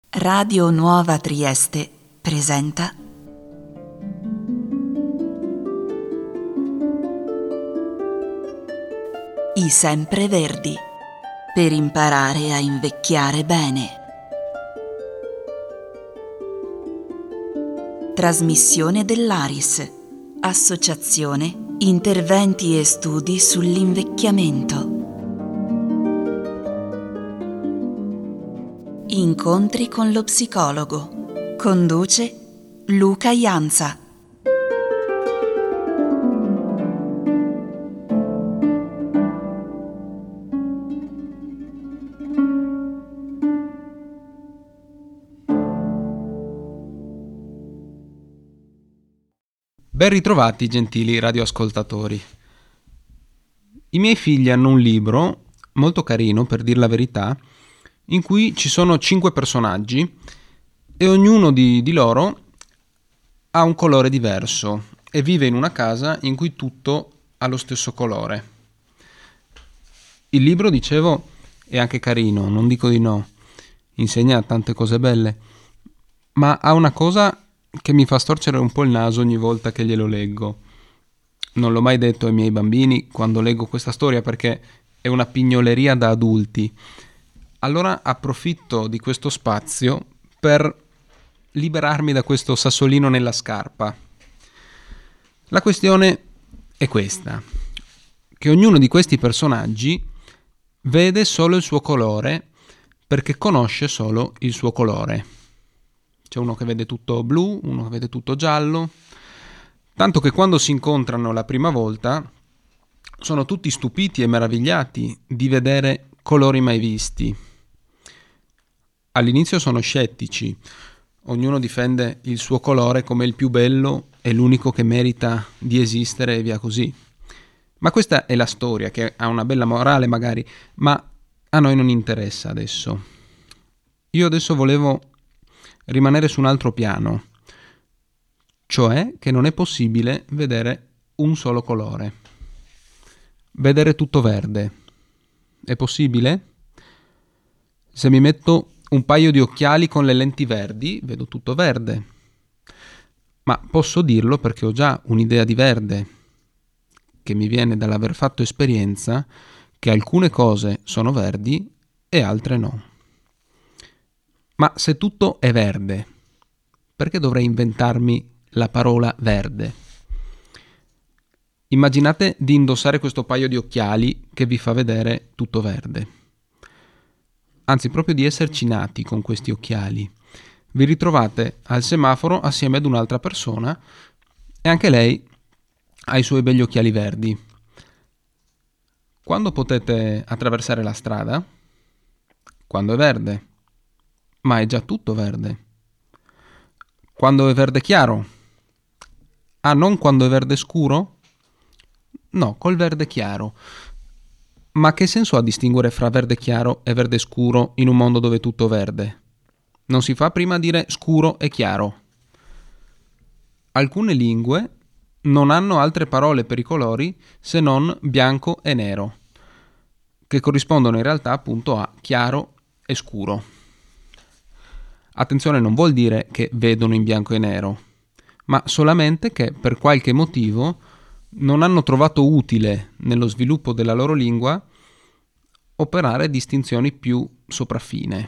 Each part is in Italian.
Radio Nuova Trieste presenta I Sempreverdi, per imparare a invecchiare bene. Trasmissione dell'ARIS, Associazione Interventi e Studi sull'Invecchiamento. Incontri con lo psicologo. Conduce Luca Ianza. Ben ritrovati, gentili radioascoltatori. I miei figli hanno un libro molto carino, per dir la verità, in cui ci sono 5 personaggi e ognuno di loro ha un colore diverso e vive in una casa in cui tutto ha lo stesso colore. Il libro, dicevo, è anche carino, non dico di no, insegna tante cose belle, ma ha una cosa che mi fa storcere un po' il naso ogni volta che glielo leggo. Non l'ho mai detto ai miei bambini quando leggo questa storia perché è una pignoleria da adulti. Allora approfitto di questo spazio per liberarmi da questo sassolino nella scarpa. La questione è questa, che ognuno di questi personaggi vede solo il suo colore perché conosce solo il suo colore. C'è uno che vede tutto blu, uno che vede tutto giallo, tanto che quando si incontrano la prima volta sono tutti stupiti e meravigliati di vedere colori mai visti. All'inizio sono scettici, ognuno difende il suo colore come il più bello e l'unico che merita di esistere e via così. Ma questa è la storia, che ha una bella morale magari, ma a noi non interessa adesso. Io adesso volevo rimanere su un altro piano, cioè che non è possibile vedere un solo colore. Vedere tutto verde. È possibile? Se mi metto un paio di occhiali con le lenti verdi, vedo tutto verde. Ma posso dirlo perché ho già un'idea di verde, che mi viene dall'aver fatto esperienza che alcune cose sono verdi e altre no. Ma se tutto è verde, perché dovrei inventarmi la parola verde? Immaginate di indossare questo paio di occhiali che vi fa vedere tutto verde. Anzi, proprio di esserci nati con questi occhiali. Vi ritrovate al semaforo assieme ad un'altra persona e anche lei ha i suoi begli occhiali verdi. Quando potete attraversare la strada? Quando è verde. Ma è già tutto verde. Quando è verde chiaro? Ah, non quando è verde scuro? No, col verde chiaro. Ma che senso ha distinguere fra verde chiaro e verde scuro in un mondo dove tutto è verde? Non si fa prima dire scuro e chiaro. Alcune lingue non hanno altre parole per i colori se non bianco e nero, che corrispondono in realtà appunto a chiaro e scuro. Attenzione, non vuol dire che vedono in bianco e nero, ma solamente che per qualche motivo non hanno trovato utile nello sviluppo della loro lingua operare distinzioni più sopraffine.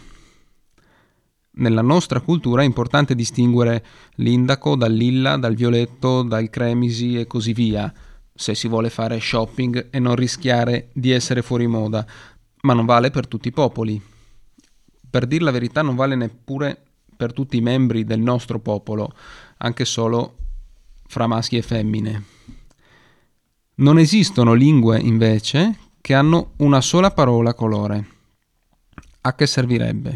Nella nostra cultura è importante distinguere l'indaco dal lilla, dal violetto, dal cremisi e così via, se si vuole fare shopping e non rischiare di essere fuori moda, ma non vale per tutti i popoli. Per dir la verità non vale neppure per tutti i membri del nostro popolo, anche solo fra maschi e femmine. Non esistono lingue, invece, che hanno una sola parola colore. A che servirebbe?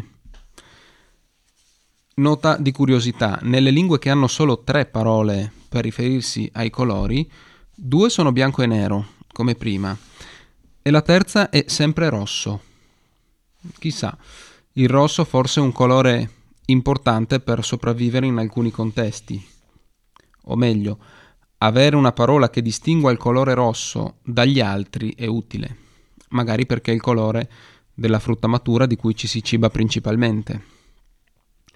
Nota di curiosità, nelle lingue che hanno solo 3 parole per riferirsi ai colori, 2 sono bianco e nero, come prima, e la terza è sempre rosso. Chissà, il rosso forse è un colore importante per sopravvivere in alcuni contesti. O meglio, avere una parola che distingua il colore rosso dagli altri è utile, magari perché è il colore della frutta matura di cui ci si ciba principalmente.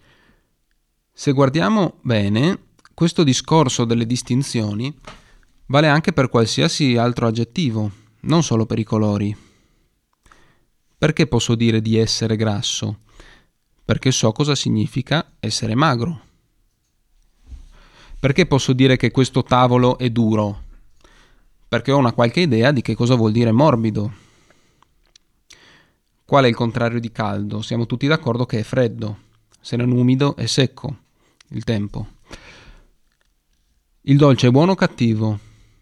Se guardiamo bene, questo discorso delle distinzioni vale anche per qualsiasi altro aggettivo, non solo per i colori. Perché posso dire di essere grasso? Perché so cosa significa essere magro. Perché posso dire che questo tavolo è duro? Perché ho una qualche idea di che cosa vuol dire morbido. Qual è il contrario di caldo? Siamo tutti d'accordo che è freddo. Se non umido è secco. Il tempo. Il dolce è buono o cattivo?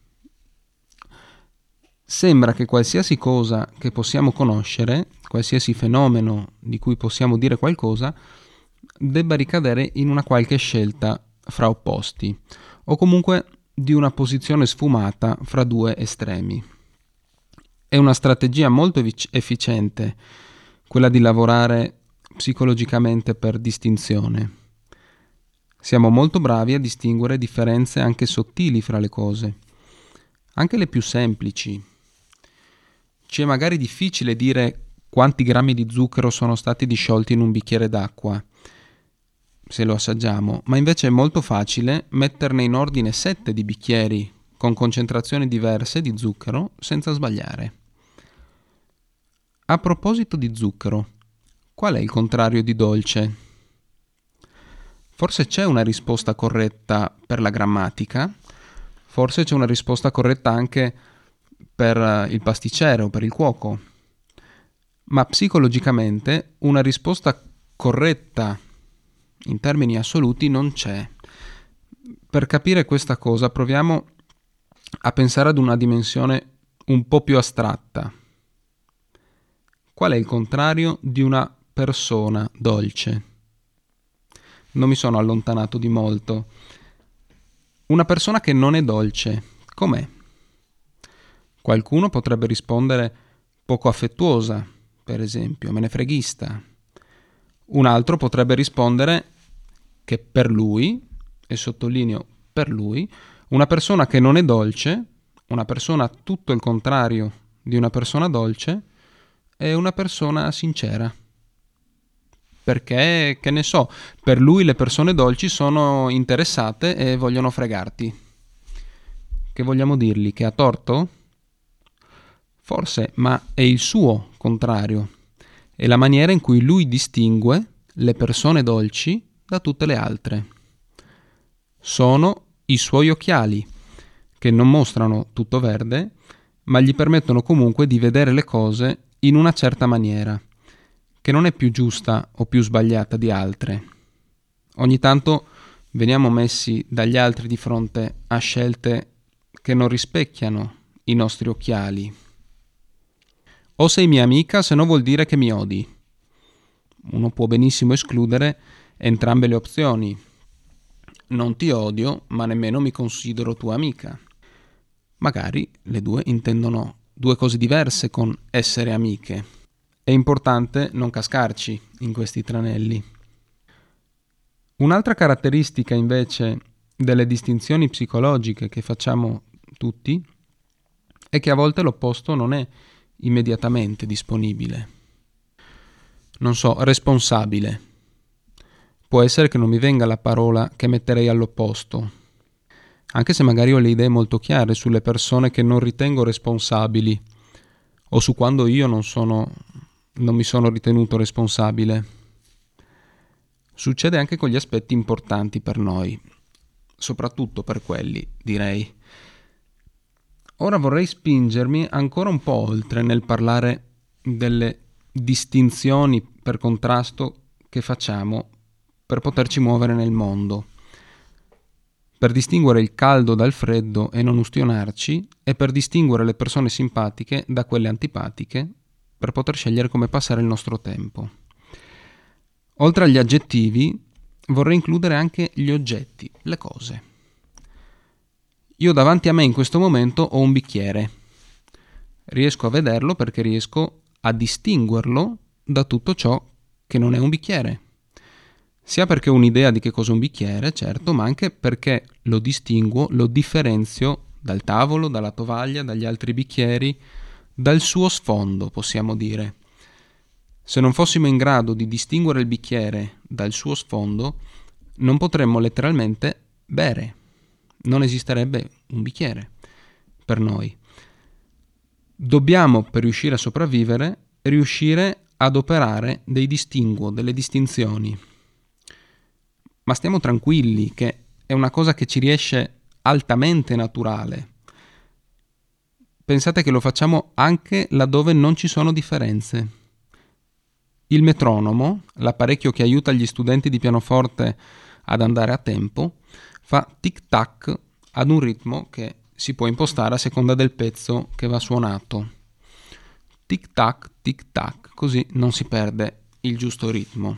Sembra che qualsiasi cosa che possiamo conoscere, qualsiasi fenomeno di cui possiamo dire qualcosa, debba ricadere in una qualche scelta fra opposti, o comunque di una posizione sfumata fra due estremi. È una strategia molto efficiente quella di lavorare psicologicamente per distinzione. Siamo molto bravi a distinguere differenze anche sottili fra le cose, anche le più semplici. Ci è magari difficile dire quanti grammi di zucchero sono stati disciolti in un bicchiere d'acqua, se lo assaggiamo, ma invece è molto facile metterne in ordine 7 di bicchieri con concentrazioni diverse di zucchero senza sbagliare. A proposito di zucchero, qual è il contrario di dolce? Forse c'è una risposta corretta per la grammatica, forse c'è una risposta corretta anche per il pasticcere o per il cuoco, ma psicologicamente una risposta corretta in termini assoluti non c'è. Per capire questa cosa proviamo a pensare ad una dimensione un po' più astratta. Qual è il contrario di una persona dolce? Non mi sono allontanato di molto. Una persona che non è dolce, com'è? Qualcuno potrebbe rispondere poco affettuosa, per esempio, menefreghista. Un altro potrebbe rispondere che per lui, e sottolineo per lui, una persona che non è dolce, una persona tutto il contrario di una persona dolce, è una persona sincera. Perché, che ne so, per lui le persone dolci sono interessate e vogliono fregarti. Che vogliamo dirgli? Che ha torto? Forse, ma è il suo contrario. È la maniera in cui lui distingue le persone dolci da tutte le altre. Sono i suoi occhiali, che non mostrano tutto verde, ma gli permettono comunque di vedere le cose in una certa maniera, che non è più giusta o più sbagliata di altre. Ogni tanto veniamo messi dagli altri di fronte a scelte che non rispecchiano i nostri occhiali. O sei mia amica, se no vuol dire che mi odi. Uno può benissimo escludere entrambe le opzioni. Non ti odio, ma nemmeno mi considero tua amica. Magari le due intendono due cose diverse con essere amiche. È importante non cascarci in questi tranelli. Un'altra caratteristica invece delle distinzioni psicologiche che facciamo tutti è che a volte l'opposto non è immediatamente disponibile. Non so, responsabile. Può essere che non mi venga la parola che metterei all'opposto, anche se magari ho le idee molto chiare sulle persone che non ritengo responsabili o su quando io non mi sono ritenuto responsabile. Succede anche con gli aspetti importanti per noi, soprattutto per quelli, direi. Ora vorrei spingermi ancora un po' oltre nel parlare delle distinzioni per contrasto che facciamo per poterci muovere nel mondo, per distinguere il caldo dal freddo e non ustionarci, e per distinguere le persone simpatiche da quelle antipatiche, per poter scegliere come passare il nostro tempo. Oltre agli aggettivi, vorrei includere anche gli oggetti, le cose. Io davanti a me in questo momento ho un bicchiere. Riesco a vederlo perché riesco a distinguerlo da tutto ciò che non è un bicchiere. Sia perché ho un'idea di che cos'è un bicchiere, certo, ma anche perché lo distinguo, lo differenzio dal tavolo, dalla tovaglia, dagli altri bicchieri, dal suo sfondo, possiamo dire. Se non fossimo in grado di distinguere il bicchiere dal suo sfondo, non potremmo letteralmente bere. Non esisterebbe un bicchiere per noi. Dobbiamo, per riuscire a sopravvivere, riuscire ad operare dei distinguo, delle distinzioni. Ma stiamo tranquilli che è una cosa che ci riesce altamente naturale. Pensate che lo facciamo anche laddove non ci sono differenze. Il metronomo, l'apparecchio che aiuta gli studenti di pianoforte ad andare a tempo, fa tic-tac ad un ritmo che si può impostare a seconda del pezzo che va suonato. Tic-tac, tic-tac, così non si perde il giusto ritmo.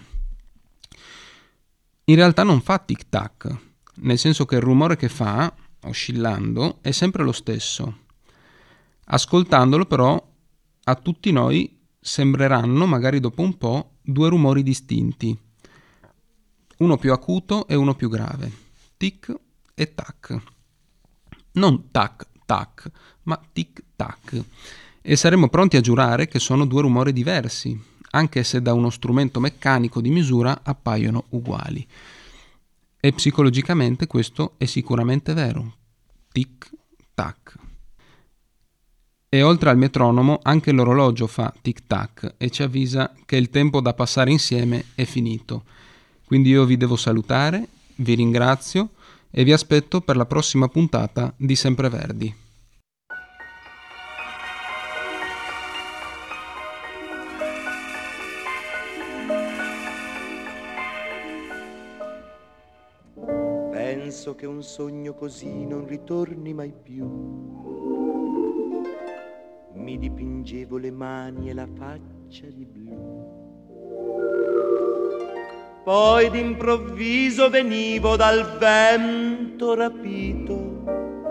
In realtà non fa tic-tac, nel senso che il rumore che fa, oscillando, è sempre lo stesso. Ascoltandolo però, a tutti noi sembreranno, magari dopo un po', due rumori distinti. Uno più acuto e uno più grave. Tic e tac. Non tac, tac, ma tic, tac. E saremo pronti a giurare che sono due rumori diversi, anche se da uno strumento meccanico di misura appaiono uguali. E psicologicamente questo è sicuramente vero. Tic, tac. E oltre al metronomo anche l'orologio fa tic-tac e ci avvisa che il tempo da passare insieme è finito. Quindi io vi devo salutare, vi ringrazio e vi aspetto per la prossima puntata di Sempreverdi. Penso che un sogno così non ritorni mai più. Mi dipingevo le mani e la faccia di blu. Poi d'improvviso venivo dal vento rapito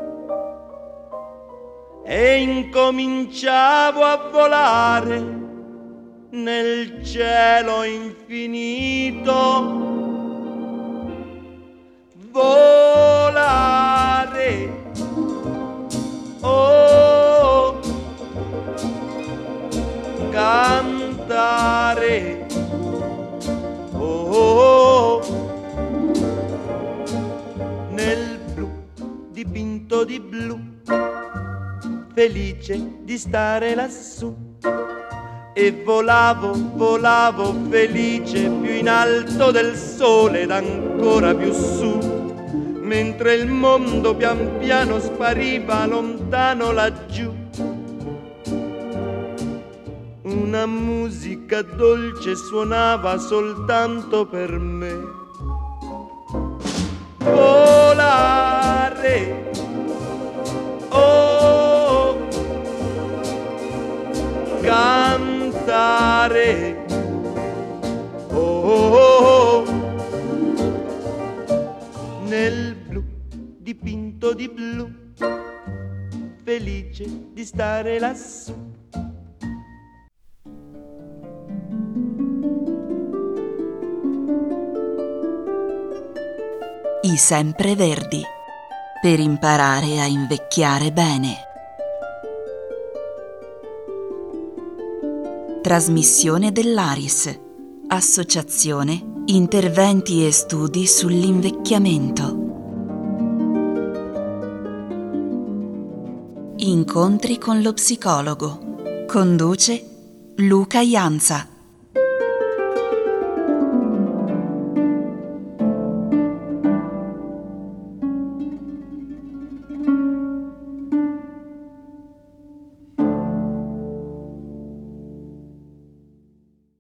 e incominciavo a volare nel cielo infinito. Volare, oh, cantare, oh, nel blu dipinto di blu, felice di stare lassù. E volavo, volavo felice più in alto del sole ed ancora più su, mentre il mondo pian piano spariva lontano laggiù. Una musica dolce suonava soltanto per me. Volare, oh, cantare, oh, nel blu dipinto di blu, felice di stare lassù. I Sempreverdi, per imparare a invecchiare bene. Trasmissione dell'ARIS, Associazione Interventi e Studi sull'Invecchiamento. Incontri con lo psicologo. Conduce Luca Ianza.